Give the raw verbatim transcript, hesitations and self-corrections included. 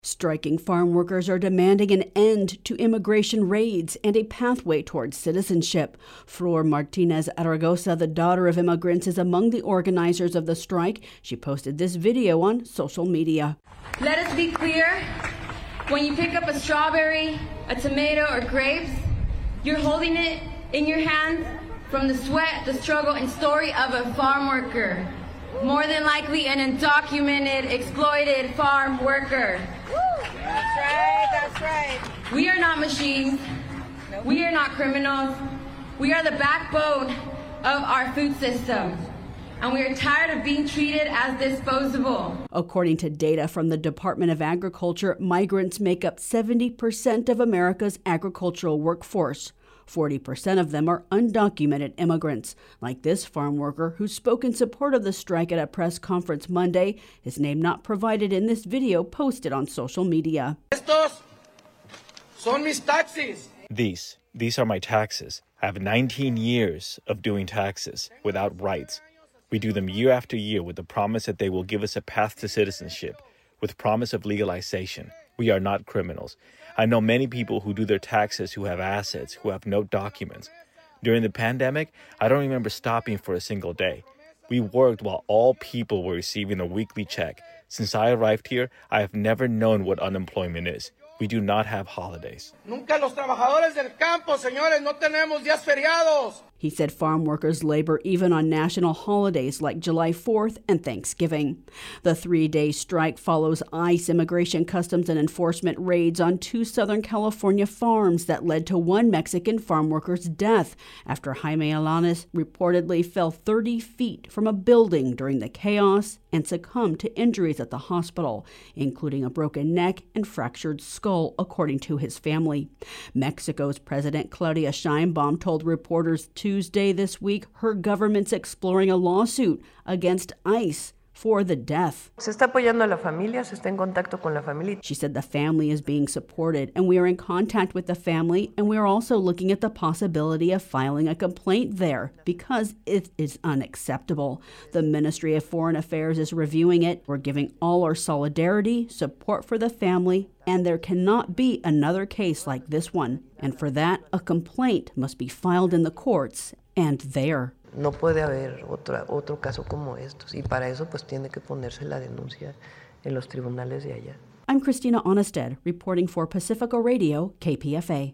Striking farm workers are demanding an end to immigration raids and a pathway towards citizenship. Flor Martinez Aragosa, the daughter of immigrants, is among the organizers of the strike. She posted this video on social media. Let us be clear. When you pick up a strawberry, a tomato, or grapes, you're holding it in your hands from the sweat, the struggle, and story of a farm worker. More than likely an undocumented, exploited farm worker. That's right, that's right. We are not machines. We are not criminals. We are the backbone of our food system. And we are tired of being treated as disposable. According to data from the Department of Agriculture, migrants make up seventy percent of America's agricultural workforce. forty percent of them are undocumented immigrants, like this farm worker who spoke in support of the strike at a press conference Monday, his name not provided in this video posted on social media. Estos son mis taxes. These, these are my taxes. I have nineteen years of doing taxes without rights. We do them year after year with the promise that they will give us a path to citizenship, with promise of legalization. We are not criminals. I know many people who do their taxes who have assets, who have no documents. During the pandemic, I don't remember stopping for a single day. We worked while all people were receiving a weekly check. Since I arrived here, I have never known what unemployment is. We do not have holidays. Nunca los trabajadores del campo, señores, no tenemos días feriados. He said farm workers labor even on national holidays like July fourth and Thanksgiving. The three-day strike follows ICE Immigration Customs and Enforcement raids on two Southern California farms that led to one Mexican farm worker's death after Jaime Alanis reportedly fell thirty feet from a building during the chaos and succumbed to injuries at the hospital, including a broken neck and fractured skull, according to his family. Mexico's President Claudia Sheinbaum told reporters Tuesday this week her government's exploring a lawsuit against ICE for the death. Se está apoyando a la familia, se está en contacto con la familia. She said the family is being supported, and we are in contact with the family, and we are also looking at the possibility of filing a complaint there because it is unacceptable. The Ministry of Foreign Affairs is reviewing it. We're giving all our solidarity, support for the family, and there cannot be another case like this one. And for that, a complaint must be filed in the courts and there. No puede haber otra, otro caso como estos, y para eso pues tiene que ponerse la denuncia en los tribunales de allá. I'm Christina Onnested, reporting for Pacifica Radio, K P F A.